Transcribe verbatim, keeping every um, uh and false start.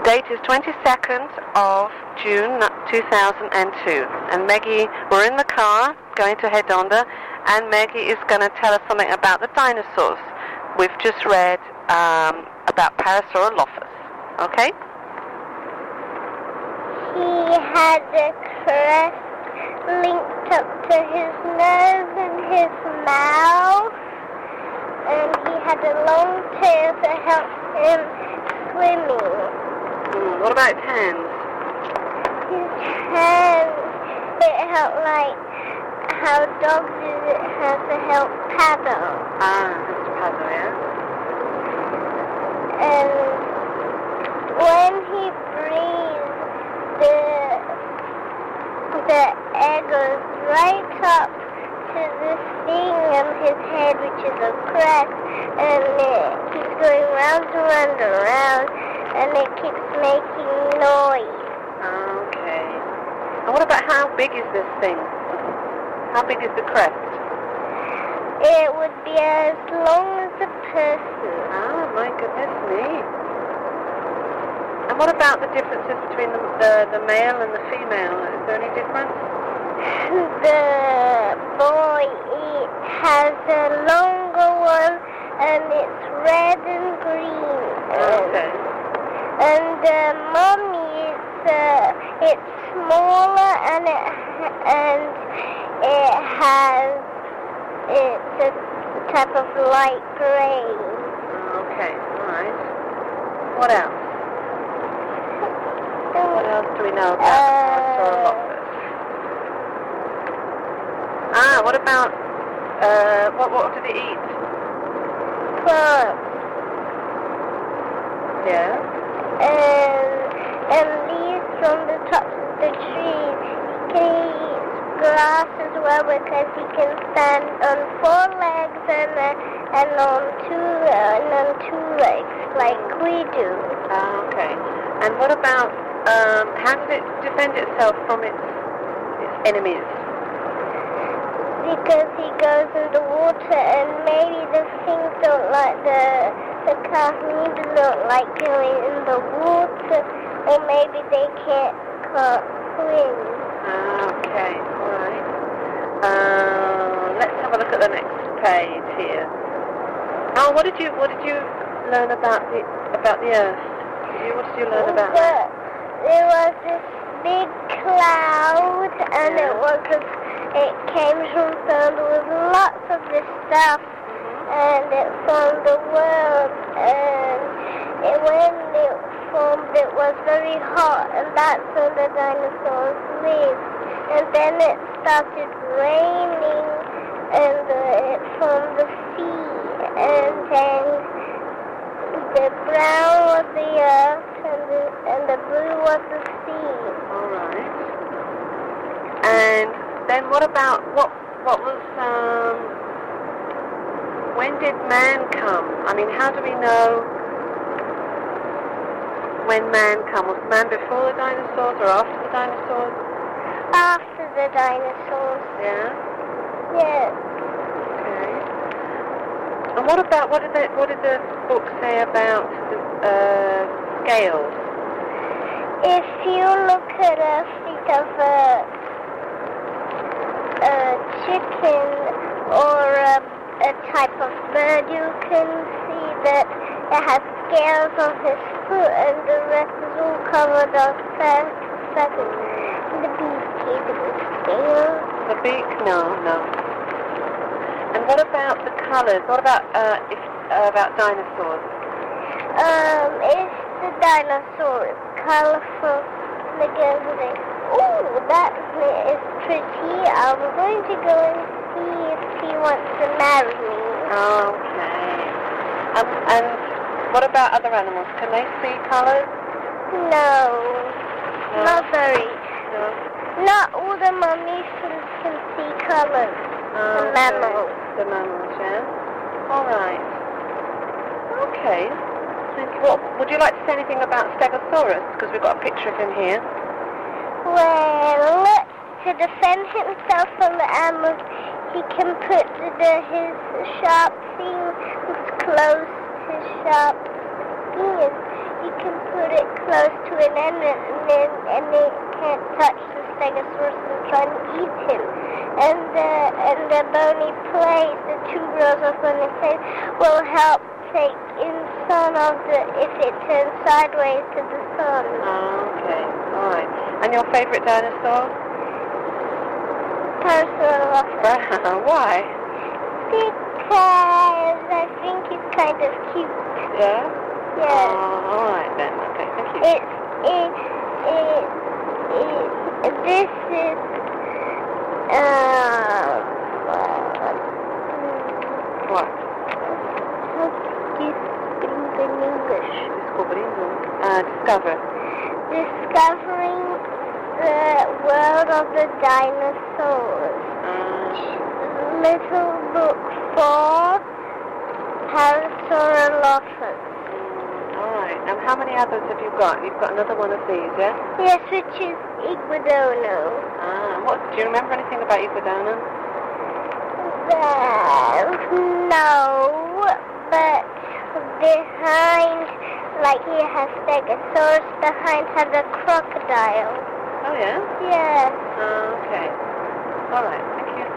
date is twenty-second of June two thousand two, and Meggie, we're in the car going to Hedonda, and Meggie is going to tell us something about the dinosaurs. We've just read um, about Parasaurolophus. Okay? He had a crest linked up to his nose and his mouth, and he had a long tail to help him swimming. Mm, what about his hands? His hands, it helped like how dogs use it has to help paddle. Ah, that's to paddle, yeah? And when he breathes, the the air goes right up to this thing on his head, which is a crest, and it keeps going round and round and round, and it keeps making noise. Okay. And what about how big is this thing? How big is the crest? It would be as long as a person. Oh, my goodness me. And what about the differences between the, the, the male and the female? Is there any difference? The boy, it has a longer one, and it's red and green. Okay. And the mommy, it's, uh, it's smaller, and it and it has it's a type of light gray. Okay, all right. What else? What else do we know about Uh, Parasaurolophus? Ah, what about uh, what? What did it eat? Plants. Yeah. And and leaves from the tops of the trees. He can eat grass as well because he can stand on four legs and uh, and on two uh, and on two legs like we do. Ah, okay. And what about um, how does it defend itself from its its enemies? Because he goes in the water, and maybe the things don't like the the carnivores don't like going in the water, or maybe they can't can't swim. Ah, okay, all right. Uh, let's have a look at the next page here. Oh, what did you what did you learn about the about the Earth? Did you, what did you learn about the, that? There was this big cloud, and Yeah. it was a, it came from sun with lots of this stuff, and it formed the world, and it, when it formed, it was very hot, and that's where the dinosaurs lived. And then it started raining, and uh, it formed the sea, and then the brown was the earth, and the, and the blue was the sea. All right. And then what about what what was um when did man come? I mean, how do we know when man come? Was man before the dinosaurs or after the dinosaurs? After the dinosaurs. Yeah. Yes. Okay. And what about what did the what did the book say about the uh, scales? If you look at a feet of a, a chicken or a, a type of bird, you can see that it has scales on his foot, and the rest is all covered up feathers. The beak, the scales. The beak? No, no. And what about the colours? What about uh, if, uh, about dinosaurs? Um, if the dinosaur is colorful, the girl will say, "Ooh, that is pretty. I'm going to go and see if he wants to marry me." Okay. Um, and what about other animals? Can they see colours? No, No. not very. No. Not all the mammals can see colors. Oh, The mammals. okay. The mammals, yeah. All right. Okay. Thank you. What, would you like to say anything about Stegosaurus? Because we've got a picture of him here. Well, to defend himself from the animals, he can put the, his sharp things close to sharp ears. You can put it close to an enemy and then and it can't touch the Stegosaurus and try and eat him. And the and the bony plate, the two rows of bony plates, will help take in sun of the if it turns sideways to the sun. Oh, okay. All right. And your favorite dinosaur? Parasaurolophus. Why? Because I think it's kind of cute. Yeah? Yeah. Oh, all right then. Okay, thank you. It's, it, it, it, this is, um, What? how do you speak in English? Descobrindo. Uh, discover. Discovering the world of the dinosaurs. Uh, Little book for Parasaurolophus. all right. And how many others have you got? You've got another one of these, yeah? Yes, which is Iguodano. Ah, what? Do you remember anything about Iguodano? Well, no, but behind, like he has Stegosaurus, behind has a crocodile. Oh, yeah? Yes. Ah, okay. All right. Thank you.